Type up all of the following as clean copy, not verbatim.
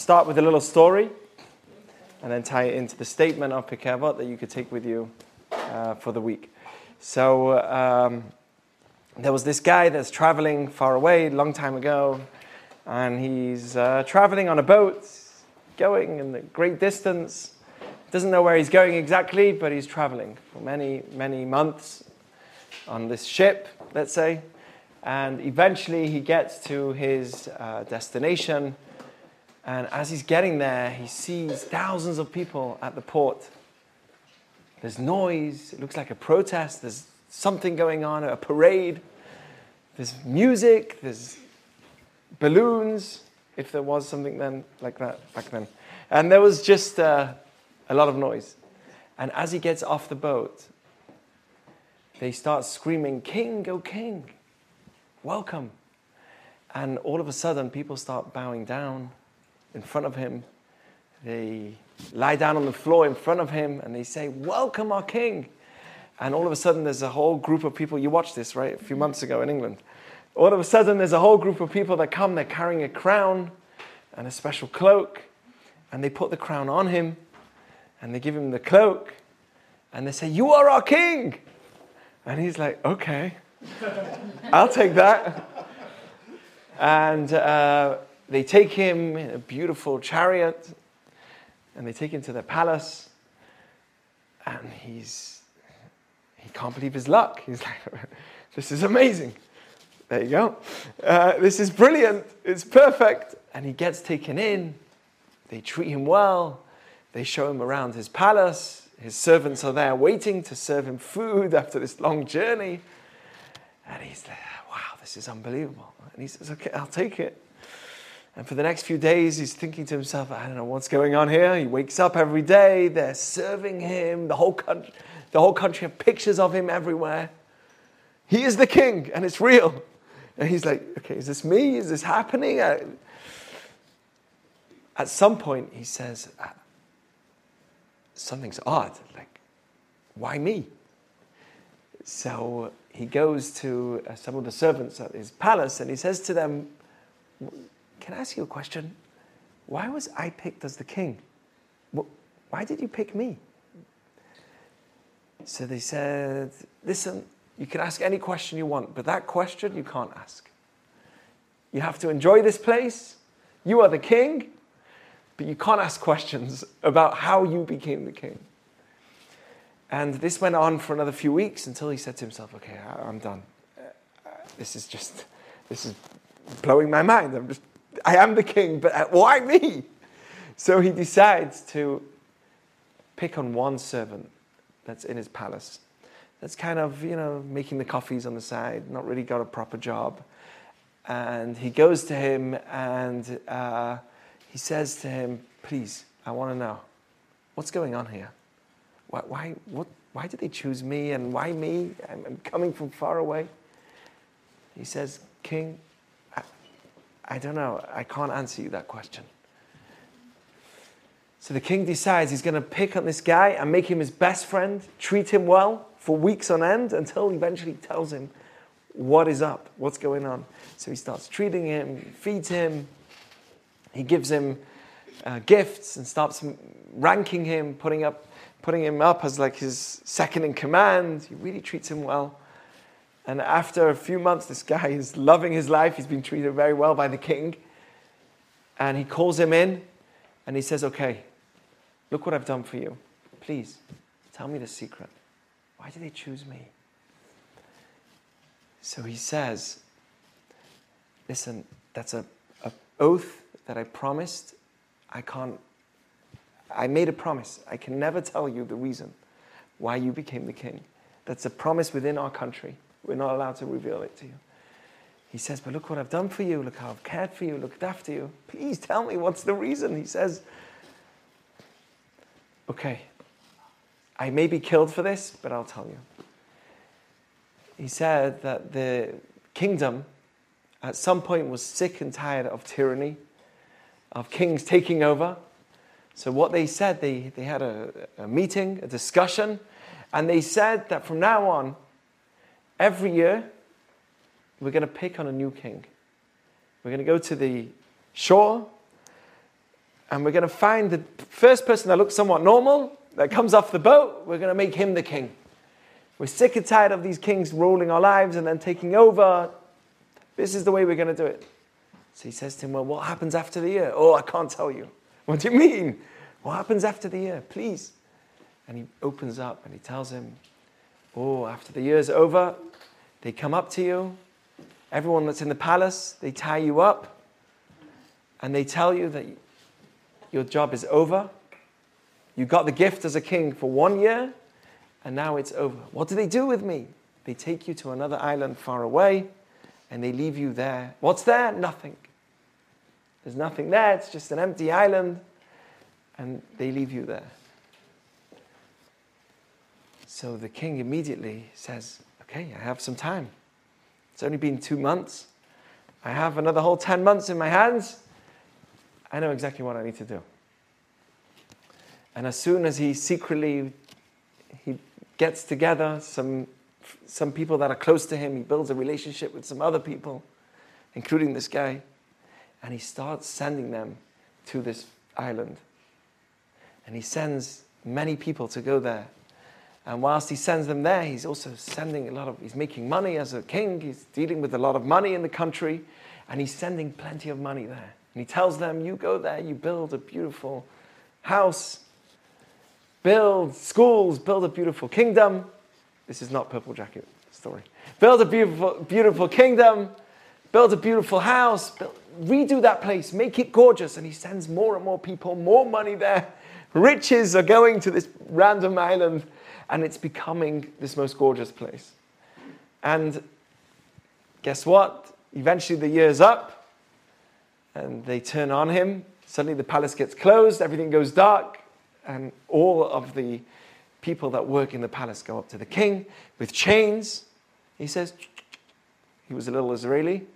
start with a little story and then tie it into the statement of Pirkei Avot that you could take with you for the week. So there was this guy that's traveling far away a long time ago, and he's traveling on a boat, going in a great distance. Doesn't know where he's going exactly, but he's traveling for many, many months on this ship, let's say. And eventually he gets to his destination. And as he's getting there, he sees thousands of people at the port. There's noise. It looks like a protest. There's something going on, a parade. There's music. There's balloons, if there was something then like that back then. And there was just a lot of noise. And as he gets off the boat, they start screaming, "King, O King, welcome." And all of a sudden, people start bowing down in front of him. They lie down on the floor in front of him and they say, "Welcome, our King." And all of a sudden, there's a whole group of people. You watched this, right? A few months ago in England. All of a sudden, there's a whole group of people that come. They're carrying a crown and a special cloak. And they put the crown on him. And they give him the cloak. And they say, "You are our King." And he's like, "Okay, I'll take that." And they take him in a beautiful chariot. And they take him to their palace. And he can't believe his luck. He's like, "This is amazing. There you go. This is brilliant. It's perfect." And he gets taken in. They treat him well. They show him around his palace. His servants are there waiting to serve him food after this long journey. And he's like, "Wow, this is unbelievable." And he says, "Okay, I'll take it." And for the next few days, he's thinking to himself, "I don't know what's going on here." He wakes up every day. They're serving him. The whole country have pictures of him everywhere. He is the king, and it's real. And he's like, "Okay, is this me? Is this happening?" At some point, he says, "Something's odd. Like, why me?" So he goes to some of the servants at his palace, and he says to them, "Can I ask you a question? Why was I picked as the king? Why did you pick me?" So they said, "Listen, you can ask any question you want, but that question you can't ask. You have to enjoy this place. You are the king, but you can't ask questions about how you became the king." And this went on for another few weeks until he said to himself, "Okay, I'm done. This is blowing my mind. I am the king, but why me?" So he decides to pick on one servant that's in his palace. That's kind of, making the coffees on the side, not really got a proper job. And he goes to him and he says to him, "Please, I want to know, what's going on here? Why did they choose me, and why me? I'm coming from far away." He says, "King, I don't know. I can't answer you that question." So the king decides he's going to pick on this guy and make him his best friend, treat him well for weeks on end until he eventually tells him what is up, what's going on. So he starts treating him, feeds him, he gives him gifts and starts ranking him, putting him up as like his second in command. He really treats him well. And after a few months, this guy is loving his life. He's been treated very well by the king. And he calls him in and he says, "Okay, look what I've done for you. Please, tell me the secret. Why did they choose me?" So he says, "Listen, that's a oath that I promised. I made a promise. I can never tell you the reason why you became the king. That's a promise within our country. We're not allowed to reveal it to you." He says, "But look what I've done for you. Look how I've cared for you, looked after you. Please tell me what's the reason." He says, "Okay, I may be killed for this, but I'll tell you." He said that the kingdom at some point was sick and tired of tyranny, of kings taking over. So what they said, they had a meeting, a discussion, and they said that from now on, every year, we're going to pick on a new king. We're going to go to the shore, And we're going to find the first person that looks somewhat normal, that comes off the boat, we're going to make him the king. We're sick and tired of these kings ruling our lives and then taking over. This is the way we're going to do it. So he says to him, well, what happens after the year? Oh, I can't tell you. What do you mean? What happens after the year? Please. And he opens up and he tells him, oh, after the year's over, they come up to you. Everyone that's in the palace, they tie you up. And they tell you that your job is over. You got the gift as a king for 1 year. And now it's over. What do they do with me? They take you to another island far away. And they leave you there. What's there? Nothing. There's nothing there. It's just an empty island. And they leave you there. So the king immediately says, okay, I have some time. It's only been 2 months. I have another whole 10 months in my hands. I know exactly what I need to do. And as soon as he secretly, he gets together some people that are close to him, he builds a relationship with some other people, including this guy, and he starts sending them to this island. And he sends many people to go there. And whilst he sends them there, he's also sending he's making money as a king. He's dealing with a lot of money in the country. And he's sending plenty of money there. And he tells them, you go there, you build a beautiful house, build schools, build a beautiful kingdom. This is not Purple Jacket story. Build a beautiful, beautiful kingdom, build a beautiful house, redo that place, make it gorgeous. And he sends more and more people, more money there. Riches are going to this random island. And it's becoming this most gorgeous place. And guess what? Eventually the year's up. And they turn on him. Suddenly the palace gets closed. Everything goes dark. And all of the people that work in the palace go up to the king with chains. He says, he was a little Israeli.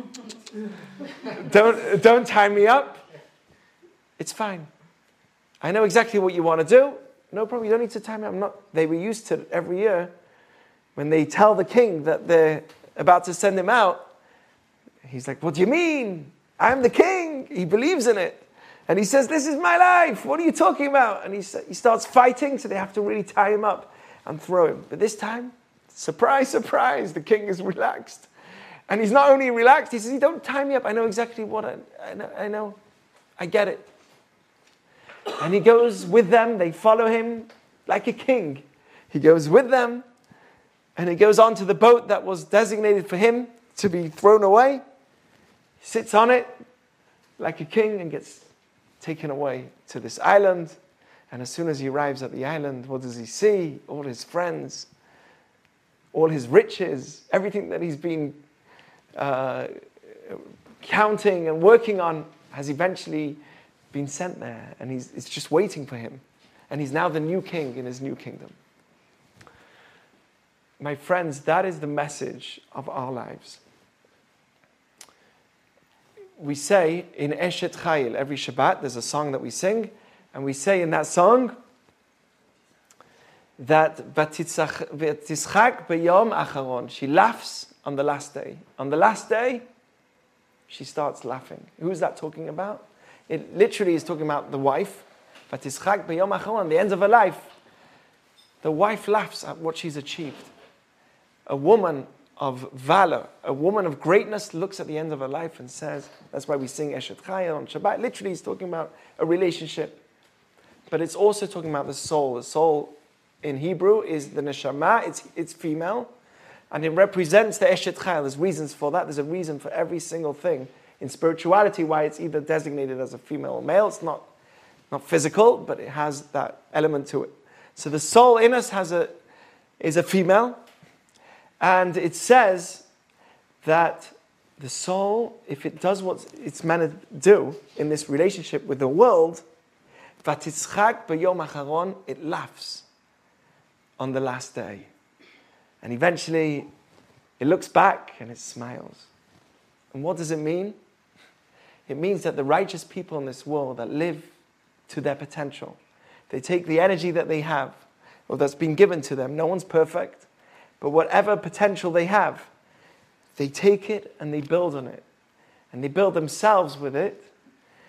Don't tie me up. It's fine. I know exactly what you want to do. No problem, you don't need to tie me up. They were used to every year when they tell the king that they're about to send him out. He's like, what do you mean? I'm the king. He believes in it. And he says, this is my life. What are you talking about? And he starts fighting, so they have to really tie him up and throw him. But this time, surprise, surprise, the king is relaxed. And he's not only relaxed, he says, don't tie me up. I know exactly what I know. I get it. And he goes with them. They follow him like a king. He goes with them. And he goes on to the boat that was designated for him to be thrown away. He sits on it like a king and gets taken away to this island. And as soon as he arrives at the island, what does he see? All his friends, all his riches, everything that he's been counting and working on has eventually been sent there, and it's just waiting for him. And he's now the new king in his new kingdom. My friends, that is the message of our lives. We say in Eshet Chayil, every Shabbat, there's a song that we sing, and we say in that song that V'tischak b'yom acharon, she laughs on the last day. On the last day, she starts laughing. Who is that talking about? It literally is talking about the wife. V'tischak b'yom acharon, the end of her life. The wife laughs at what she's achieved. A woman of valor, a woman of greatness looks at the end of her life and says, that's why we sing Eshet Chayil on Shabbat. Literally, it's talking about a relationship. But it's also talking about the soul. The soul in Hebrew is the neshama, it's female. And it represents the Eshet Chayil. There's reasons for that. There's a reason for every single thing in spirituality why it's either designated as a female or male. It's not physical, but it has that element to it. So the soul in us is a female. And it says that the soul, if it does what it's meant to do in this relationship with the world, v'tischak b'yom acharon, it laughs on the last day. And eventually, it looks back and it smiles. And what does it mean? It means that the righteous people in this world that live to their potential, they take the energy that they have, or that's been given to them. No one's perfect, but whatever potential they have, they take it and they build on it. And they build themselves with it.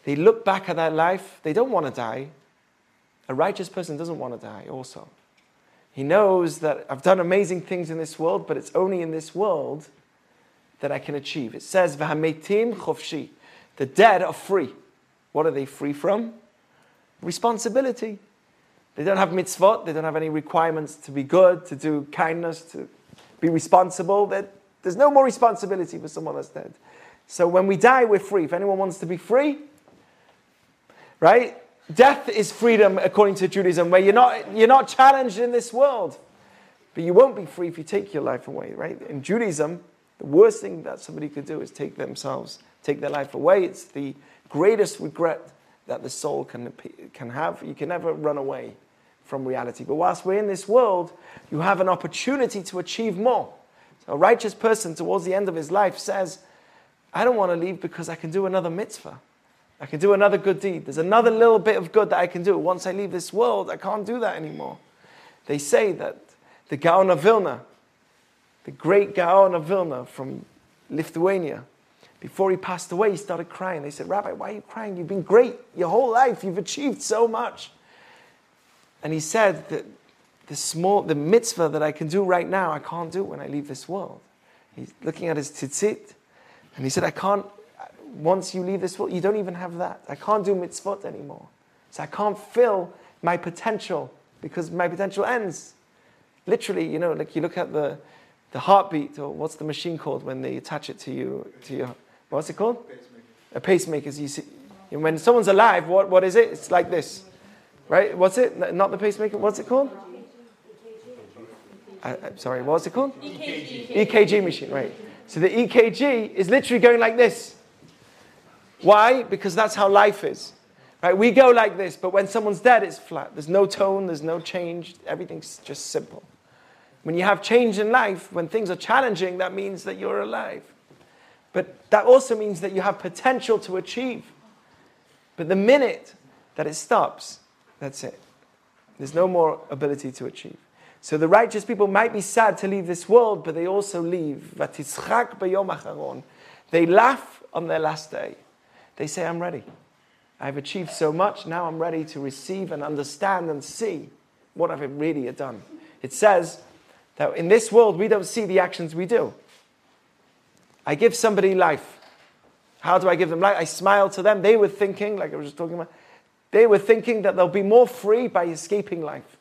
they look back at their life, they don't want to die. A righteous person doesn't want to die also. He knows that I've done amazing things in this world, but it's only in this world that I can achieve. It says, V'hametim chofshi. The dead are free. What are they free from? Responsibility. They don't have mitzvot. They don't have any requirements to be good, to do kindness, to be responsible. There's no more responsibility for someone that's dead. So when we die, we're free. If anyone wants to be free, right? Death is freedom according to Judaism, where you're not challenged in this world. But you won't be free if you take your life away, right? In Judaism, the worst thing that somebody could do is take their life away. It's the greatest regret that the soul can have. You can never run away from reality. But whilst we're in this world, you have an opportunity to achieve more. So a righteous person towards the end of his life says, I don't want to leave because I can do another mitzvah. I can do another good deed. There's another little bit of good that I can do. Once I leave this world, I can't do that anymore. They say that the Gaon of Vilna, the great Gaon of Vilna from Lithuania, before he passed away, he started crying. They said, Rabbi, why are you crying? You've been great your whole life. You've achieved so much. And he said that the mitzvah that I can do right now, I can't do when I leave this world. He's looking at his tzitzit, and he said, I can't, once you leave this world, you don't even have that. I can't do mitzvot anymore. So I can't fill my potential because my potential ends. Literally, like you look at the heartbeat, or what's the machine called when they attach it to your what's it called? Pacemaker. A pacemaker. You see, when someone's alive, what is it? It's like this, right? What's it? Not the pacemaker. What's it called? Sorry, what's it called? EKG. EKG machine, right? So the EKG is literally going like this. Why? Because that's how life is. Right? We go like this, but when someone's dead, it's flat. There's no tone, there's no change. Everything's just simple. When you have change in life, when things are challenging, that means that you're alive. But that also means that you have potential to achieve. But the minute that it stops, that's it. There's no more ability to achieve. So the righteous people might be sad to leave this world, but they also leave. Vatitzchak b'yom acharon. They laugh on their last day. They say, I'm ready. I've achieved so much. Now I'm ready to receive and understand and see what I've really done. It says that in this world, we don't see the actions we do. I give somebody life. How do I give them life? I smile to them. They were thinking, like I was just talking about, they were thinking that they'll be more free by escaping life.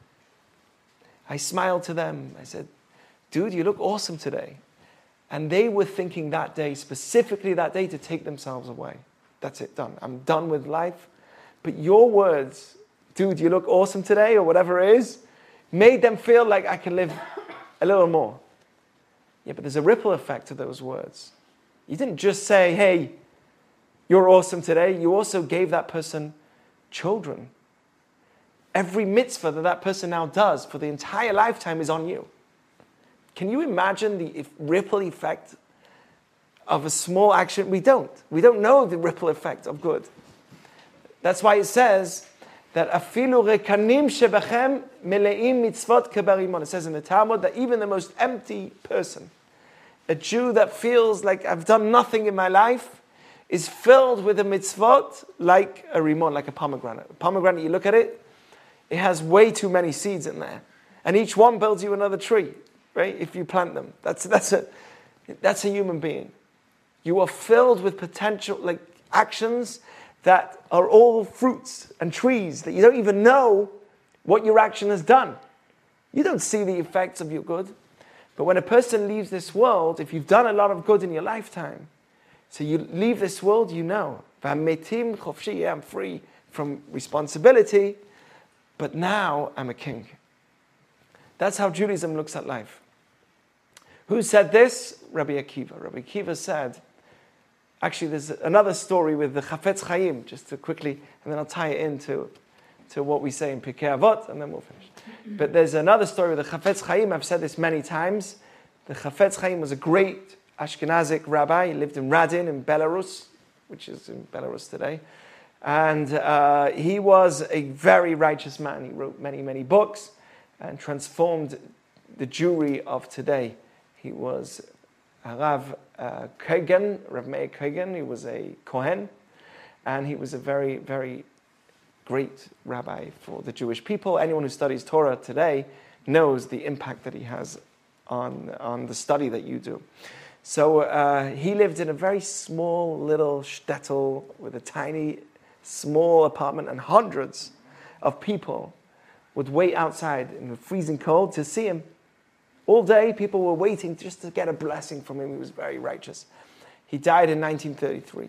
I smiled to them. I said, dude, you look awesome today. And they were thinking that day, specifically that day, to take themselves away. That's it, done. I'm done with life. But your words, dude, you look awesome today, or whatever it is, made them feel like I can live a little more. Yeah, but there's a ripple effect to those words. You didn't just say, hey, you're awesome today. You also gave that person children. Every mitzvah that person now does for the entire lifetime is on you. Can you imagine the ripple effect of a small action? We don't. We don't know the ripple effect of good. That's why it says that afilu rekanim shebechem meleim mitzvot kebarimon. It says in the Talmud that even the most empty person, a Jew that feels like I've done nothing in my life, is filled with a mitzvot like a rimon, like a pomegranate. A pomegranate, you look at it, it has way too many seeds in there. And each one builds you another tree, right? If you plant them. That's a human being. You are filled with potential, like actions that are all fruits and trees that you don't even know what your action has done. You don't see the effects of your good. But when a person leaves this world, if you've done a lot of good in your lifetime, so you leave this world, you know, I'm free from responsibility, but now I'm a king. That's how Judaism looks at life. Who said this? Rabbi Akiva. Rabbi Akiva said, actually there's another story with the Chafetz Chaim, just to quickly, and then I'll tie it into what we say in Pirkei Avot, and then we'll finish. But there's another story with the Chafetz Chaim. I've said this many times. The Chafetz Chaim was a great Ashkenazic rabbi. He lived in Radin in Belarus, which is in Belarus today. And he was a very righteous man. He wrote many, many books and transformed the Jewry of today. He was Rav Kogen, Rav Meir Kogen. He was a Kohen. And he was a very, very great rabbi for the Jewish people. Anyone who studies Torah today knows the impact that he has on the study that you do. So he lived in a very small little shtetl with a tiny, small apartment, and hundreds of people would wait outside in the freezing cold to see him. All day, people were waiting just to get a blessing from him. He was very righteous. He died in 1933.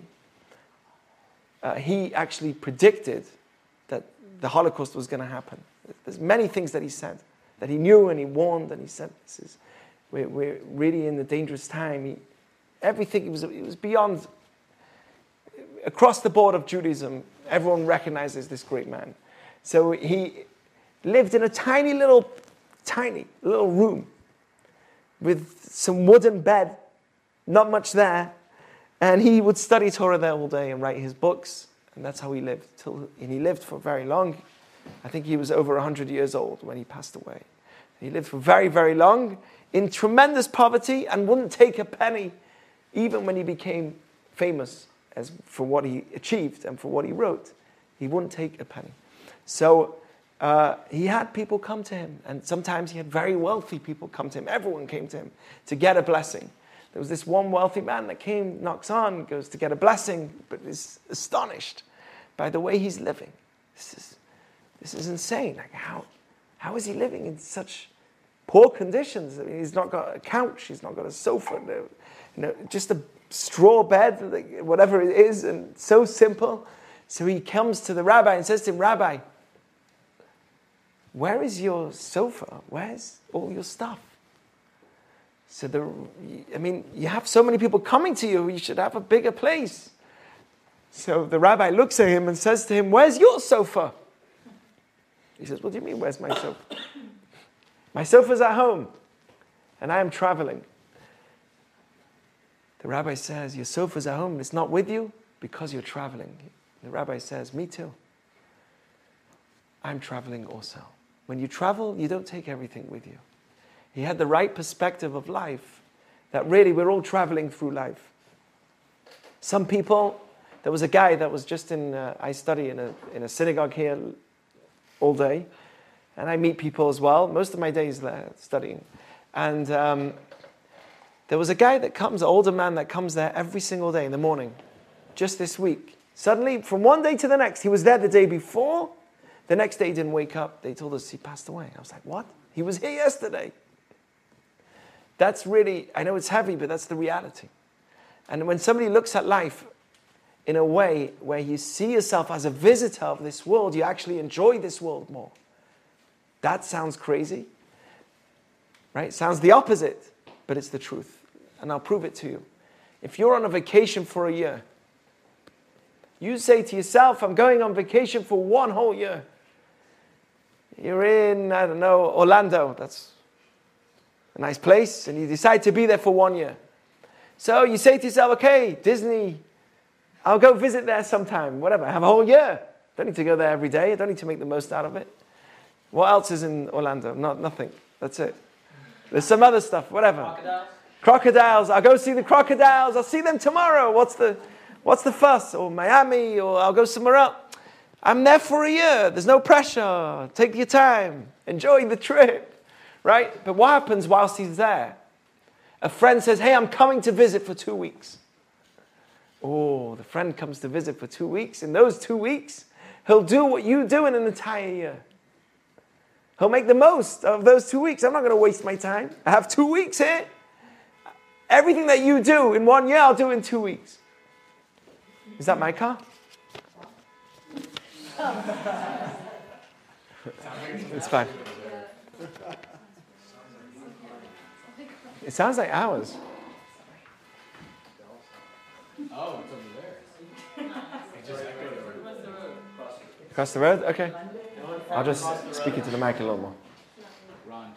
He actually predicted that the Holocaust was going to happen. There's many things that he said, that he knew, and he warned, and he said, we're really in a dangerous time. Everything, it was beyond, across the board of Judaism, everyone recognizes this great man. So he lived in a tiny little room with some wooden bed, not much there, and he would study Torah there all day and write his books, and that's how he lived. And he lived for very long. I think he was over 100 years old when he passed away. He lived for very, very long in tremendous poverty and wouldn't take a penny, even when he became famous for what he achieved and for what he wrote. He wouldn't take a penny. So he had people come to him, and sometimes he had very wealthy people come to him. Everyone came to him to get a blessing. There was this one wealthy man that came, knocks on, goes to get a blessing, but is astonished by the way he's living. This is insane. Like how is he living in such poor conditions? I mean, he's not got a couch, he's not got a sofa, just a straw bed, whatever it is, and so simple. So he comes to the rabbi and says to him, "Rabbi, where is your sofa? Where's all your stuff?" So you have so many people coming to you, you should have a bigger place. So the rabbi looks at him and says to him, "Where's your sofa?" He says, "What do you mean, where's my sofa?" "My sofa's at home, and I am traveling." The rabbi says, "Your sofa's at home, and it's not with you because you're traveling." The rabbi says, "Me too. I'm traveling also." When you travel, you don't take everything with you. He had the right perspective of life, that really we're all traveling through life. Some people, there was a guy that was just I study in a synagogue here all day, and I meet people as well. Most of my days there studying. And there was a guy that comes, an older man that comes there every single day in the morning, just this week. Suddenly, from one day to the next, he was there the day before. The next day he didn't wake up. They told us he passed away. I was like, what? He was here yesterday. That's really, I know it's heavy, but that's the reality. And when somebody looks at life in a way where you see yourself as a visitor of this world, you actually enjoy this world more. That sounds crazy, right? Sounds the opposite, but it's the truth. And I'll prove it to you. If you're on a vacation for a year, you say to yourself, "I'm going on vacation for 1 whole year." You're in, I don't know, Orlando. That's a nice place. And you decide to be there for 1 year. So you say to yourself, "Okay, Disney, I'll go visit there sometime, whatever. I have a whole year. Don't need to go there every day. I don't need to make the most out of it." What else is in Orlando? Nothing. That's it. There's some other stuff, whatever. Crocodiles. I'll go see the crocodiles. I'll see them tomorrow. What's the fuss? Or Miami, or I'll go somewhere else. I'm there for a year. There's no pressure. Take your time. Enjoy the trip. Right? But what happens whilst he's there? A friend says, "Hey, I'm coming to visit for 2 weeks." Oh, the friend comes to visit for 2 weeks. In those 2 weeks, he'll do what you do in an entire year. He'll make the most of those 2 weeks. I'm not going to waste my time. I have 2 weeks here. Everything that you do in 1 year, I'll do in 2 weeks. Is that my car? It's fine. It sounds like ours. Oh, it's over there. Across the road? Okay. I'll just speak into the mic a little more. Ron,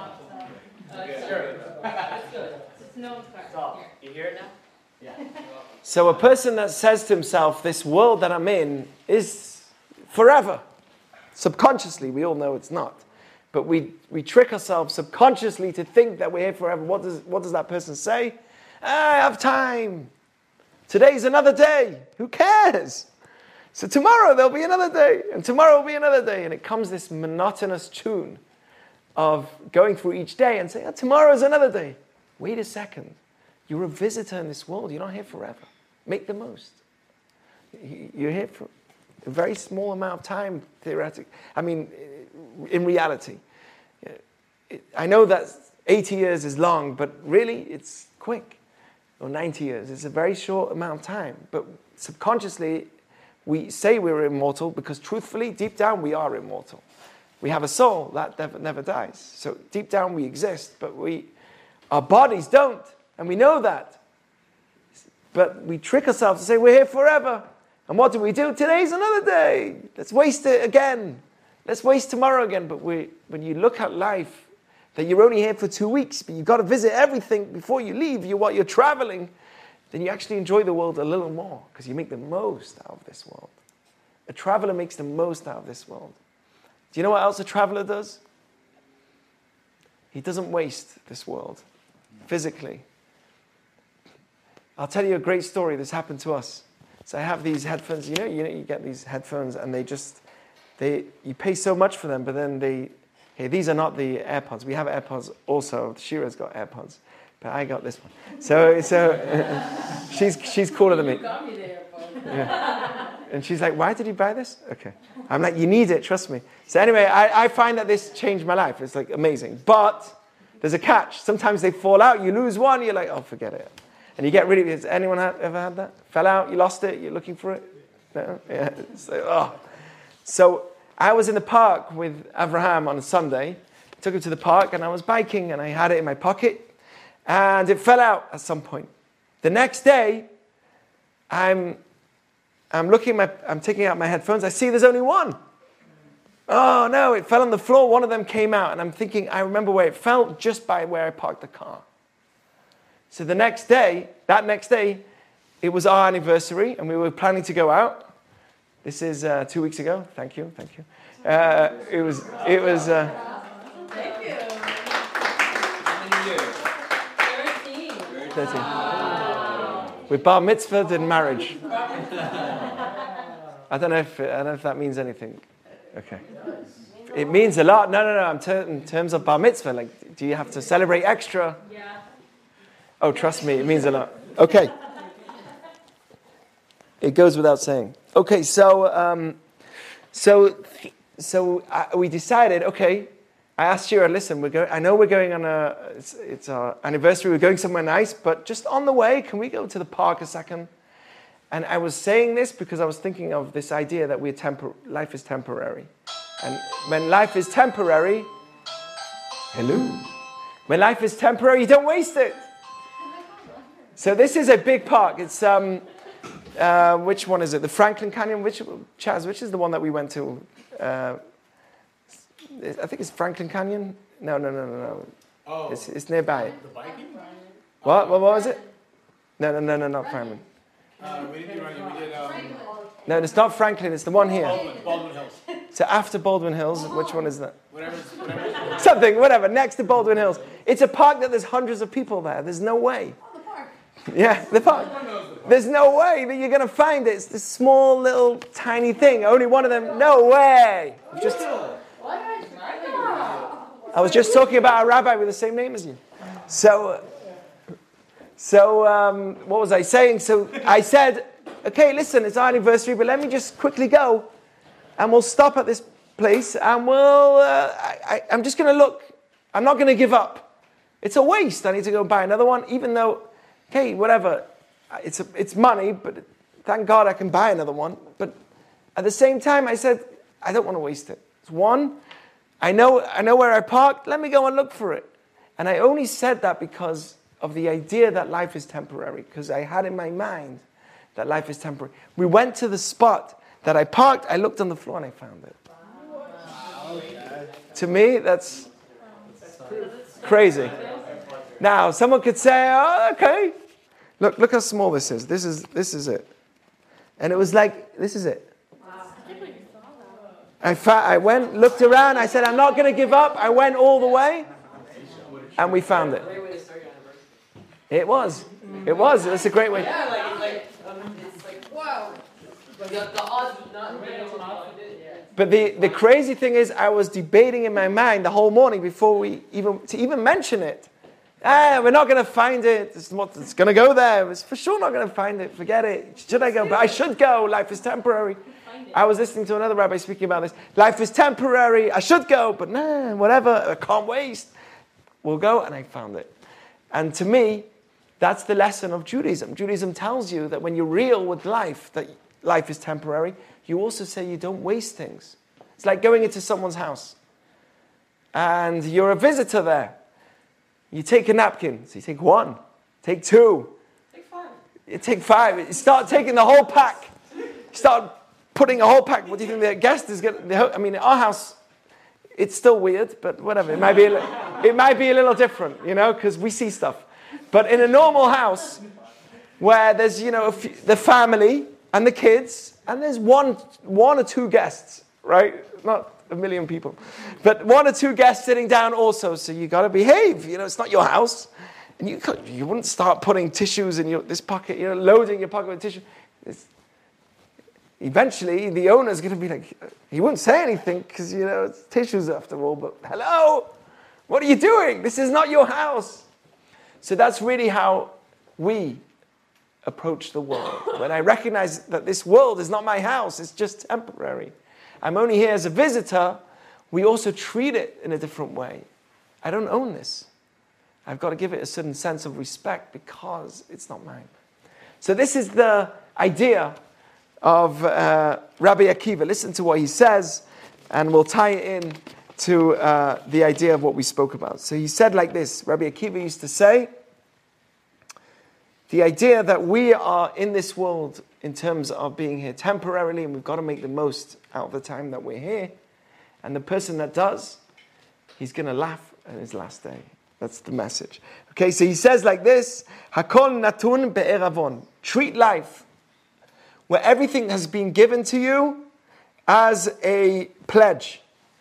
You hear it now? yeah. So a person that says to himself, "This world that I'm in is forever." Subconsciously, we all know it's not. But we trick ourselves subconsciously to think that we're here forever. What does that person say? "I have time. Today's another day. Who cares?" So tomorrow there'll be another day, and tomorrow will be another day. And it comes this monotonous tune of going through each day and saying, tomorrow is another day. Wait a second. You're a visitor in this world. You're not here forever. Make the most. You're here for a very small amount of time, theoretically. I mean, in reality. I know that 80 years is long, but really it's quick. Or 90 years. It's a very short amount of time. But subconsciously, we say we're immortal because truthfully, deep down, we are immortal. We have a soul that never dies. So deep down, we exist, but our bodies don't. And we know that. But we trick ourselves to say we're here forever. And what do? Today's another day. Let's waste it again. Let's waste tomorrow again. But when you look at life, that you're only here for 2 weeks, but you've got to visit everything before you leave, you're traveling, then you actually enjoy the world a little more because you make the most out of this world. A traveler makes the most out of this world. Do you know what else a traveler does? He doesn't waste this world physically. I'll tell you a great story. This happened to us. So I have these headphones. You get these headphones, and you pay so much for them, but then these are not the AirPods. We have AirPods also. Shira's got AirPods, but I got this one. So she's cooler than me. You got me the AirPods. Yeah. And she's like, why did you buy this? Okay. I'm like, you need it, trust me. So anyway, I find that this changed my life. It's like amazing. But there's a catch. Sometimes they fall out. You lose one. You're like, oh, forget it. And you get rid of it. Has anyone ever had that? Fell out, you lost it, you're looking for it? No? Yeah. It's like, oh. So I was in the park with Avraham on a Sunday. I took him to the park and I was biking and I had it in my pocket. And it fell out at some point. The next day, I'm taking out my headphones. I see there's only one. Oh no, it fell on the floor. One of them came out. And I'm thinking, I remember where it fell, just by where I parked the car. So that next day, it was our anniversary, and we were planning to go out. This is 2 weeks ago. Thank you. It was. Thank you. How many years? 13. We bar mitzvahed in marriage. I don't know if that means anything. Okay. It means a lot. No. In terms of bar mitzvah, like, do you have to celebrate extra? Yeah. Oh, trust me, it means a lot. Okay. It goes without saying. Okay, we decided, okay, I asked Shira, listen, I know we're going on it's our anniversary, we're going somewhere nice, but just on the way, can we go to the park a second? And I was saying this because I was thinking of this idea that life is temporary. And when life is temporary, when life is temporary, you don't waste it. So this is a big park. It's which one is it? The Franklin Canyon. Which is the one that we went to? I think it's Franklin Canyon. No. Oh. It's nearby. The biking? What was it? No, not Franklin. We did. No, it's not Franklin. It's the one here. Baldwin Hills. So after Baldwin Hills, which one is that? Whatever. Whatever. Next to Baldwin Hills. It's a park that there's hundreds of people there. There's no way. Yeah, the park. There's no way that you're going to find it. It's this small, little, tiny thing. Only one of them. No way. I was just talking about a rabbi with the same name as you. So what was I saying? So I said, okay, listen, it's our anniversary, but let me just quickly go, and we'll stop at this place, and I'm just going to look. I'm not going to give up. It's a waste. I need to go buy another one, even though, okay, whatever. It's money, but thank God I can buy another one. But at the same time, I said, I don't want to waste it. It's one, I know where I parked. Let me go and look for it. And I only said that because of the idea that life is temporary, because I had in my mind that life is temporary. We went to the spot that I parked. I looked on the floor and I found it. To me, that's crazy. Now, someone could say, oh, okay. Look how small this is. This is it. And it was like, this is it. I went, looked around. I said, I'm not going to give up. I went all the way. And we found it. It was. It was a great way. Yeah, it's like, wow. But the odds would not be able to do it. But the crazy thing is, I was debating in my mind the whole morning before we even mention it. We're not going to find it. It's going to go there. It's for sure not going to find it. Forget it. Should I go? But I should go. Life is temporary. I was listening to another rabbi speaking about this. Life is temporary. I should go, but whatever. I can't waste. We'll go, and I found it. And to me, that's the lesson of Judaism. Judaism tells you that when you're real with life, that life is temporary, you also say you don't waste things. It's like going into someone's house, and you're a visitor there. You take a napkin, so you take one, take two. Take 5. You take 5. You start taking the whole pack. You start putting a whole pack. What do you think the guest is going to... I mean, our house, it's still weird, but whatever. It might be a little different, because we see stuff. But in a normal house, where there's, the family and the kids, and there's one or two guests, right? Not a million people, but 1 or 2 guests sitting down also. So you got to behave. It's not your house, and you wouldn't start putting tissues in this pocket. Loading your pocket with tissue. Eventually, the owner's going to be like, he wouldn't say anything because it's tissues after all. But hello, what are you doing? This is not your house. So that's really how we approach the world. When I recognize that this world is not my house, it's just temporary. I'm only here as a visitor. We also treat it in a different way. I don't own this. I've got to give it a certain sense of respect because it's not mine. So this is the idea of Rabbi Akiva. Listen to what he says, and we'll tie it in to the idea of what we spoke about. So he said like this. Rabbi Akiva used to say, the idea that we are in this world in terms of being here temporarily, and we've got to make the most out of the time that we're here. And the person that does, he's going to laugh at his last day. That's the message. Okay, so he says like this, Hakol natun be'eravon. Treat life, where everything has been given to you, as a pledge.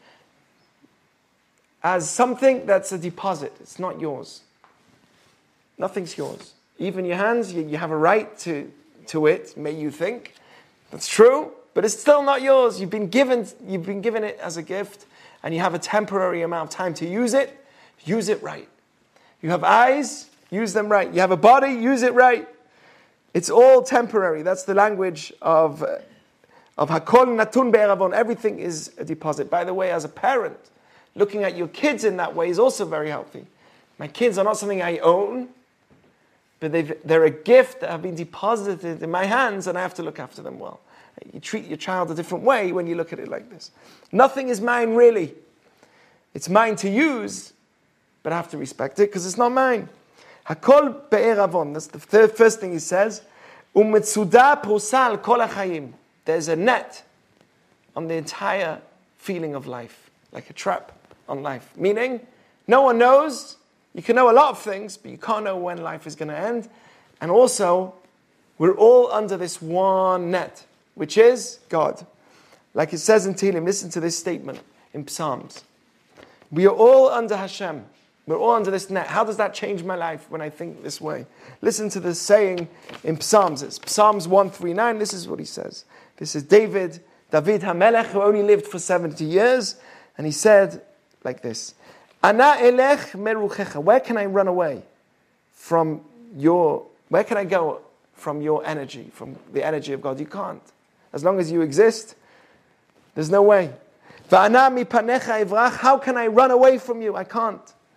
As something that's a deposit. It's not yours. Nothing's yours. Even your hands, you have a right to it, may you think. That's true, but it's still not yours. You've been given it as a gift, and you have a temporary amount of time to use it. Use it right. You have eyes, use them right. You have a body, use it right. It's all temporary. That's the language of Hakol Natun Be'eravon. Everything is a deposit. By the way, as a parent, looking at your kids in that way is also very healthy. My kids are not something I own, but they're a gift that have been deposited in my hands, and I have to look after them well. You treat your child a different way when you look at it like this. Nothing is mine, really. It's mine to use, but I have to respect it because it's not mine. Hakol be'eravon. That's the first thing he says. Umetzuda prosal kol hachayim. There's a net on the entire feeling of life, like a trap on life. Meaning, no one knows. You can know a lot of things, but you can't know when life is going to end. And also, we're all under this one net, which is God. Like it says in Tehillim, listen to this statement in Psalms. We are all under Hashem. We're all under this net. How does that change my life when I think this way? Listen to the saying in Psalms. It's Psalms 139. This is what he says. This is David HaMelech, who only lived for 70 years. And he said like this. Ana elech meruchecha. Where can I run away from where can I go from your energy, from the energy of God? You can't. As long as you exist, there's no way. Va'ana mipanecha evrach. How can I run away from you? I can't.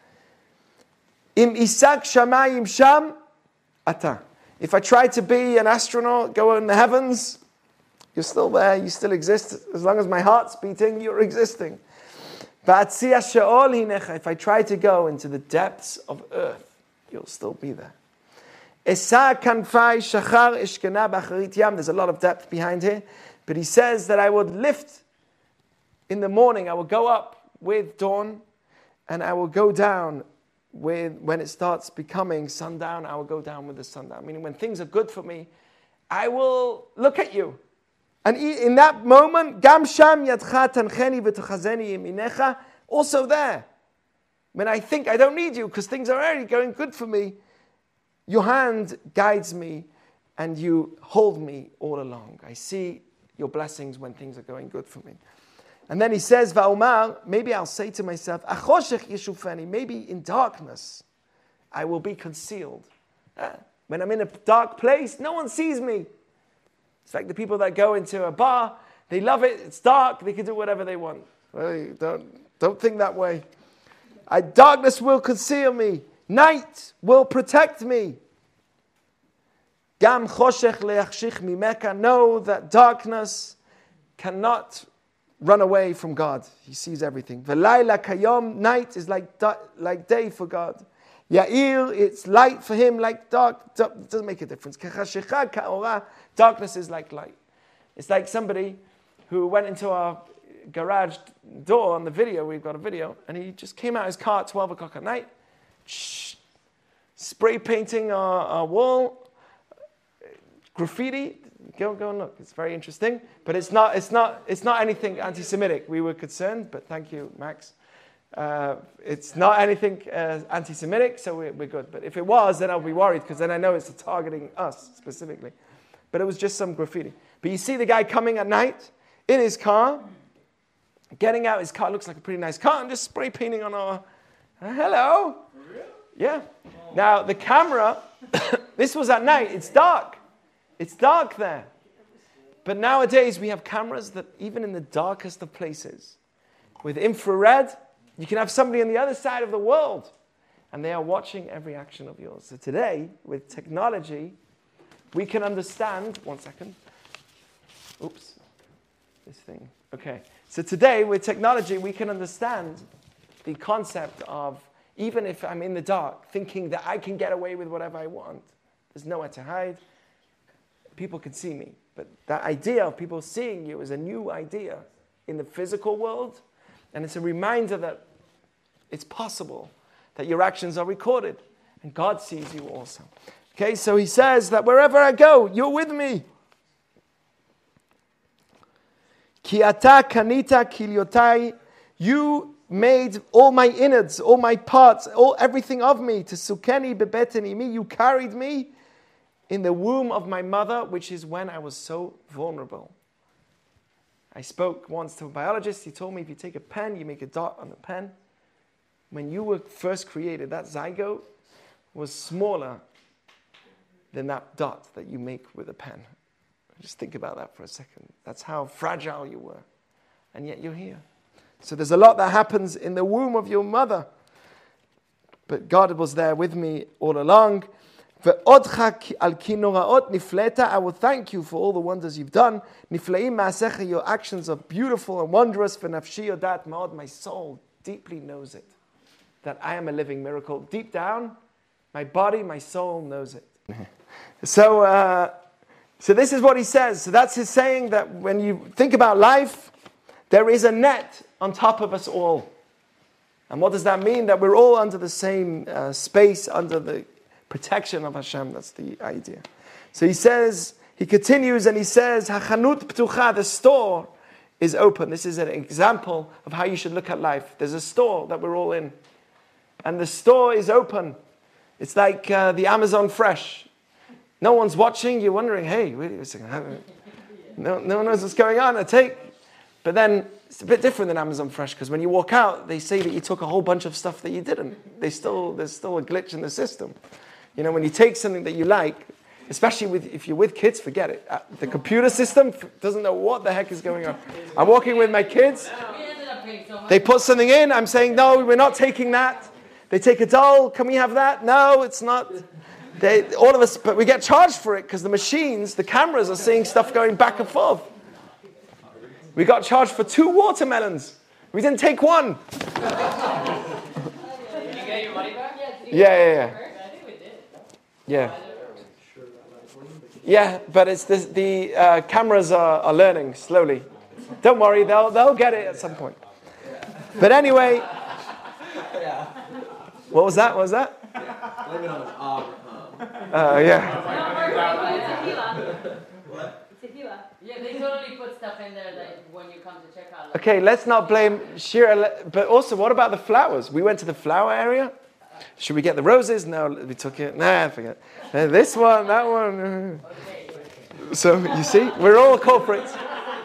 Im isak shamayim sham ata. If I try to be an astronaut, go in the heavens, you're still there, you still exist. As long as my heart's beating, you're existing. If I try to go into the depths of earth, you'll still be there. There's a lot of depth behind here, but he says that I would lift in the morning, I will go up with dawn, and I will go down when it starts becoming sundown, I will go down with the sundown. Meaning when things are good for me, I will look at you. And in that moment, Gam Sham Yadcha Tancheni V'Tuchazeni Yeminecha, also there. When I think I don't need you because things are already going good for me, your hand guides me and you hold me all along. I see your blessings when things are going good for me. And then he says, Va'omar, maybe I'll say to myself, Achoshech yeshufeni, maybe in darkness I will be concealed. When I'm in a dark place, no one sees me. It's like the people that go into a bar, they love it, it's dark, they can do whatever they want. Well, don't think that way. Darkness will conceal me. Night will protect me. Gam choshech leachshich mimeka. Know that darkness cannot run away from God. He sees everything. V'layla kayom. Night is like day for God. Ya'ir, it's light for him, like dark. Doesn't make a difference. Kachashecha ka'ora. Darkness is like light. It's like somebody who went into our garage door on the video. We've got a video, and he just came out of his car at 12 o'clock at night, spray painting our wall, graffiti. Go and look. It's very interesting, but it's not anything anti-Semitic. We were concerned, but thank you, Max. It's not anything anti-Semitic, so we're good. But if it was, then I'll be worried, because then I know it's targeting us specifically. But it was just some graffiti. But you see the guy coming at night in his car, getting out his car, looks like a pretty nice car, and just spray painting on our... hello? Yeah. Now, the camera, this was at night. It's dark. It's dark there. But nowadays, we have cameras that even in the darkest of places, with infrared, you can have somebody on the other side of the world, and they are watching every action of yours. So today, with technology, we can understand... One second. Oops. This thing. Okay. So today, with technology, we can understand the concept of, even if I'm in the dark, thinking that I can get away with whatever I want, there's nowhere to hide, people can see me. But that idea of people seeing you is a new idea in the physical world, and it's a reminder that it's possible that your actions are recorded, and God sees you also. Okay, so he says that wherever I go, you're with me. Ki ata kanita kilyotai, you made all my innards, all my parts, everything of me, to sukeni bebeteni me, you carried me in the womb of my mother, which is when I was so vulnerable. I spoke once to a biologist. He told me, if you take a pen, you make a dot on the pen. When you were first created, that zygote was smaller than that dot that you make with a pen. Just think about that for a second. That's how fragile you were. And yet you're here. So there's a lot that happens in the womb of your mother. But God was there with me all along. I will thank you for all the wonders you've done. Your actions are beautiful and wondrous. My soul deeply knows it, that I am a living miracle. Deep down, my body, my soul knows it. So this is what he says. So that's his saying, that when you think about life, there is a net on top of us all. And what does that mean? That we're all under the same space, under the protection of Hashem. That's the idea. So he continues and he says, Hachanut ptucha, the store is open. This is an example of how you should look at life. There's a store that we're all in. And the store is open. It's like the Amazon Fresh. No one's watching. You're wondering, hey, wait a second. No one knows what's going on. But then it's a bit different than Amazon Fresh, because when you walk out, they say that you took a whole bunch of stuff that you didn't. There's still a glitch in the system. You know, when you take something that you like, especially if you're with kids, forget it. The computer system doesn't know what the heck is going on. I'm walking with my kids. They put something in. I'm saying, no, we're not taking that. They take a doll. Can we have that? No, it's not. All of us, but we get charged for it because the machines, the cameras are seeing stuff going back and forth. We got charged for 2 watermelons. We didn't take one. Did you get your money back? Yeah. Yeah. Yeah, but it's the cameras are learning slowly. Don't worry, they'll get it at some point. But anyway, what was that? Tequila. Yeah, they totally put stuff in there that when you come to check out. Like, okay, let's not blame Shira. But also, what about the flowers? We went to the flower area. Should we get the roses? No, we took it. Nah, forget. This one, that one. So, you see, we're all culprits.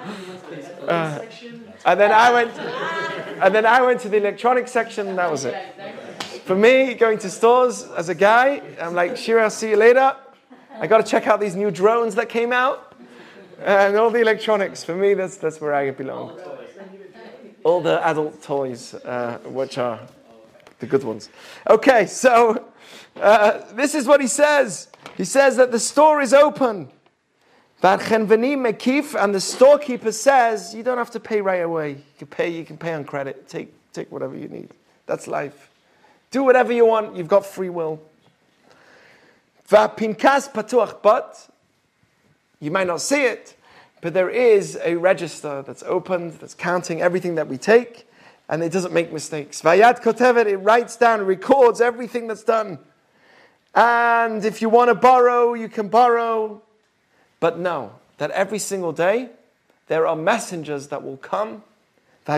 And then I went to the electronics section, and that was it. Yeah, exactly. For me, going to stores as a guy, I'm like, Shira, I'll see you later. I got to check out these new drones that came out. And all the electronics. For me, that's where I belong. All the adult toys, which are the good ones. Okay, so this is what he says. He says that the store is open. And the storekeeper says, you don't have to pay right away. You can pay on credit. Take whatever you need. That's life. Do whatever you want. You've got free will. But you might not see it, but there is a register that's opened, that's counting everything that we take, and it doesn't make mistakes. Vayad kotevet, it writes down, it records everything that's done. And if you want to borrow, you can borrow. But know that every single day, there are messengers that will come. They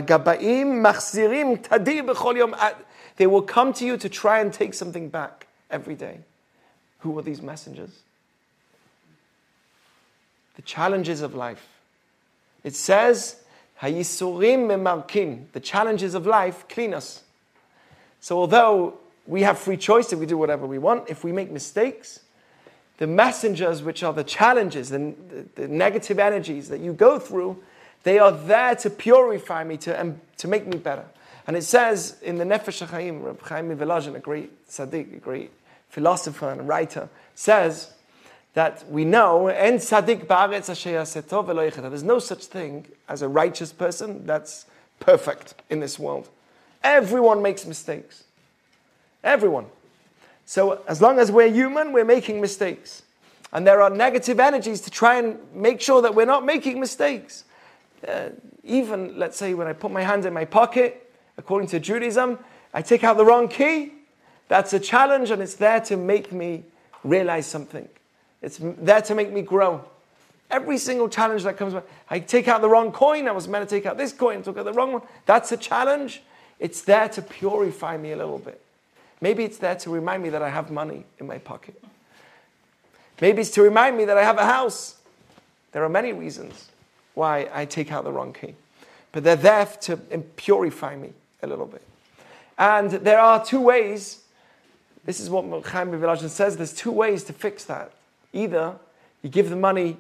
will come to you to try and take something back every day. Who are these messengers? The challenges of life. It says, Hayisurim memarkin. The challenges of life clean us. So although we have free choice if we do whatever we want, if we make mistakes, the messengers, which are the challenges, the negative energies that you go through, they are there to purify me, to make me better. And it says in the Nefesh HaChaim, Reb Chaim Mivolozhin, a great tzaddik, a great philosopher and writer, says that we know, En tzaddik ba'aretz asher yaseh tov v'lo yechata. There's no such thing as a righteous person that's perfect in this world. Everyone makes mistakes. Everyone. So as long as we're human, we're making mistakes. And there are negative energies to try and make sure that we're not making mistakes. Even, let's say, when I put my hand in my pocket, according to Judaism, I take out the wrong key. That's a challenge, and it's there to make me realize something. It's there to make me grow. Every single challenge that comes, I take out the wrong coin. I was meant to take out this coin, took out the wrong one. That's a challenge. It's there to purify me a little bit. Maybe it's there to remind me that I have money in my pocket. Maybe it's to remind me that I have a house. There are many reasons why I take out the wrong key. But they're there to purify me a little bit. And there are two ways. This is what Chaim Mivolozhin says. There's two ways to fix that. Either you give the money,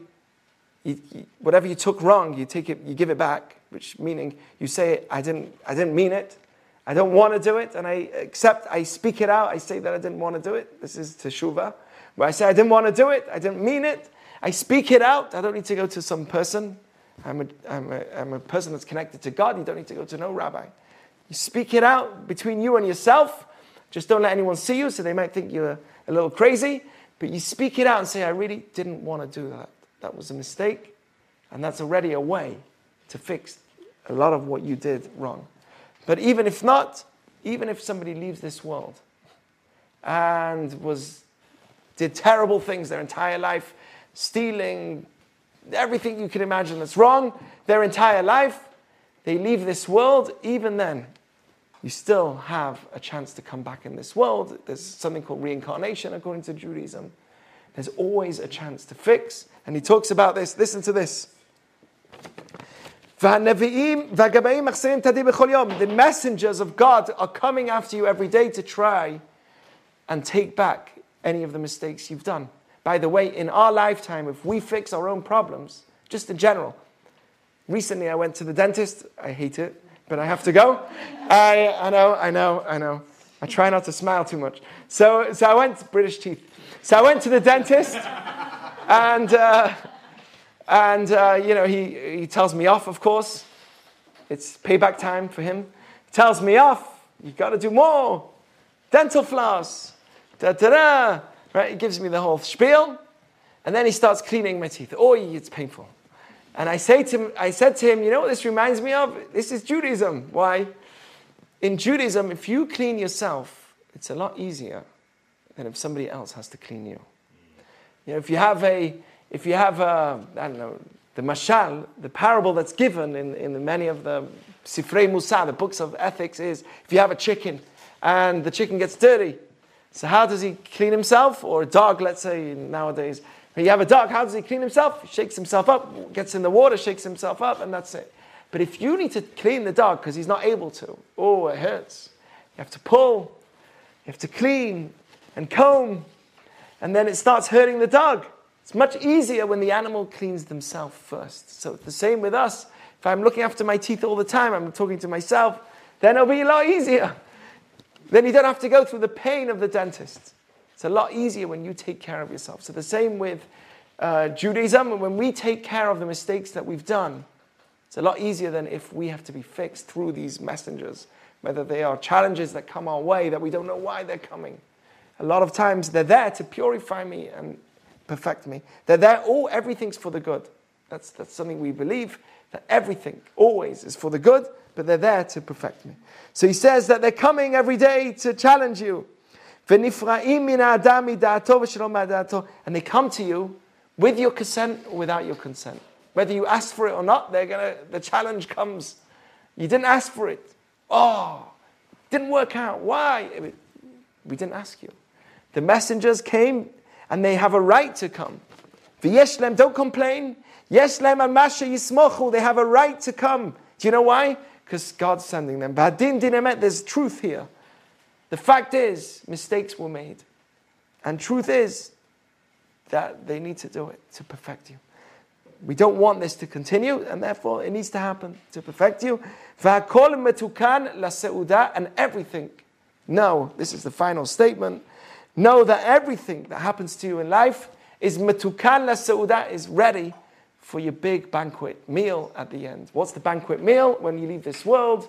whatever you took wrong, you give it back, which meaning you say, I didn't mean it. I don't want to do it, and I speak it out. I say that I didn't want to do it. This is teshuvah, where I say I didn't want to do it. I didn't mean it. I speak it out. I don't need to go to some person. I'm a person that's connected to God. You don't need to go to no rabbi. You speak it out between you and yourself. Just don't let anyone see you, so they might think you're a little crazy. But you speak it out and say, I really didn't want to do that. That was a mistake. And that's already a way to fix a lot of what you did wrong. But even if not, even if somebody leaves this world and did terrible things their entire life, stealing, everything you can imagine that's wrong, their entire life, they leave this world, even then, you still have a chance to come back in this world. There's something called reincarnation, according to Judaism. There's always a chance to fix. And he talks about this. Listen to this. The messengers of God are coming after you every day to try and take back any of the mistakes you've done. By the way, in our lifetime, if we fix our own problems, just in general. Recently, I went to the dentist. I hate it, but I have to go. I know. I try not to smile too much. So I went, British teeth. So I went to the dentist, and he tells me off, of course. It's payback time for him. He tells me off. You got to do more. Dental floss. Da-da-da. Right? He gives me the whole spiel. And then he starts cleaning my teeth. Oh, it's painful. And I said to him, you know what this reminds me of? This is Judaism. Why? In Judaism, if you clean yourself, it's a lot easier than if somebody else has to clean you. You know, if you have the mashal, the parable that's given in many of the Sifrei Musa, the books of ethics, is if you have a chicken and the chicken gets dirty, so how does he clean himself? Or a dog, let's say nowadays, When you have a dog, how does he clean himself? He shakes himself up, gets in the water, shakes himself up, and that's it. But if you need to clean the dog because he's not able to, oh, it hurts. You have to pull, you have to clean and comb, and then it starts hurting the dog. It's much easier when the animal cleans themselves first. So it's the same with us. If I'm looking after my teeth all the time, I'm talking to myself, then it'll be a lot easier. Then you don't have to go through the pain of the dentist. It's a lot easier when you take care of yourself. So the same with Judaism. When we take care of the mistakes that we've done, it's a lot easier than if we have to be fixed through these messengers, whether they are challenges that come our way that we don't know why they're coming. A lot of times they're there to purify me and perfect me. They're there, everything's for the good. That's something we believe, that everything always is for the good, but they're there to perfect me. So he says that they're coming every day to challenge you. And they come to you with your consent or without your consent. Whether you ask for it or not, the challenge comes. You didn't ask for it. Oh, didn't work out. Why? We didn't ask you. The messengers came and they have a right to come. V'yeshlem, don't complain. Yeshlem and masha yismochu, they have a right to come. Do you know why? Because God's sending them. Ba'adin din emet, there's truth here. The fact is, mistakes were made. And truth is that they need to do it to perfect you. We don't want this to continue, and therefore it needs to happen to perfect you. V'hakol metukan laseuda, and everything. No, this is the final statement. Know that everything that happens to you in life is metukan laseuda, is ready for your big banquet meal at the end. What's the banquet meal? When you leave this world,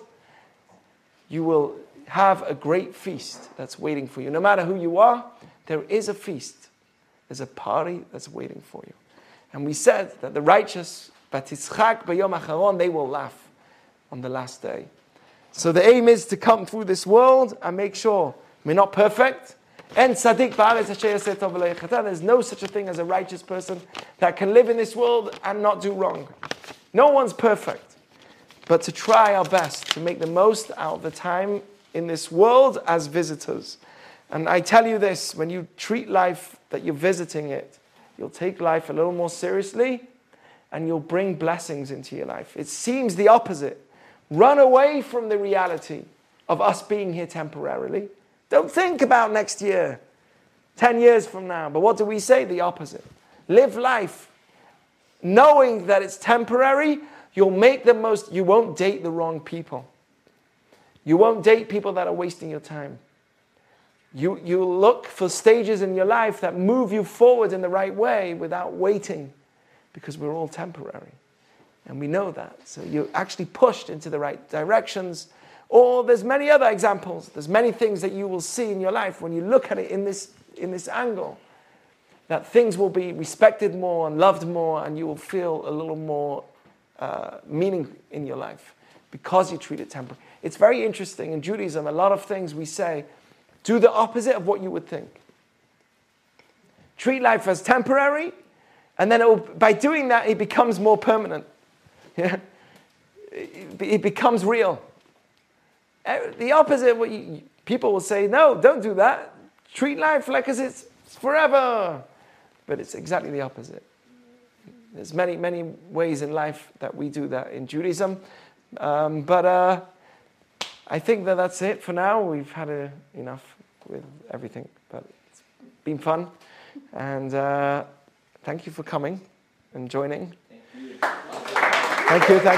you will have a great feast that's waiting for you. No matter who you are, there is a feast. There's a party that's waiting for you. And we said that the righteous, Batischak b'yom acharon, they will laugh on the last day. So the aim is to come through this world and make sure we're not perfect. And tzaddik ba'aretz asher yaseh tov v'lo yachata. There's no such a thing as a righteous person that can live in this world and not do wrong. No one's perfect. But to try our best to make the most out of the time in this world as visitors. And I tell you this, when you treat life that you're visiting it, you'll take life a little more seriously and you'll bring blessings into your life. It seems the opposite. Run away from the reality of us being here temporarily. Don't think about next year, 10 years from now. But what do we say? The opposite. Live life knowing that it's temporary. You'll make the most. You won't date the wrong people. You won't date people that are wasting your time. You look for stages in your life that move you forward in the right way without waiting, because we're all temporary. And we know that. So you're actually pushed into the right directions. Or there's many other examples. There's many things that you will see in your life when you look at it in this angle. That things will be respected more and loved more, and you will feel a little more meaning in your life because you treat it temporary. It's very interesting. In Judaism, a lot of things we say, do the opposite of what you would think. Treat life as temporary, and then by doing that, it becomes more permanent. Yeah? It becomes real. The opposite, people will say, no, don't do that. Treat life like as it's forever. But it's exactly the opposite. There's many, many ways in life that we do that in Judaism. But I think that's it for now. We've had enough with everything. But it's been fun. And thank you for coming and joining. Thank you.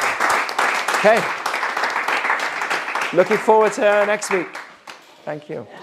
Okay. Looking forward to next week. Thank you.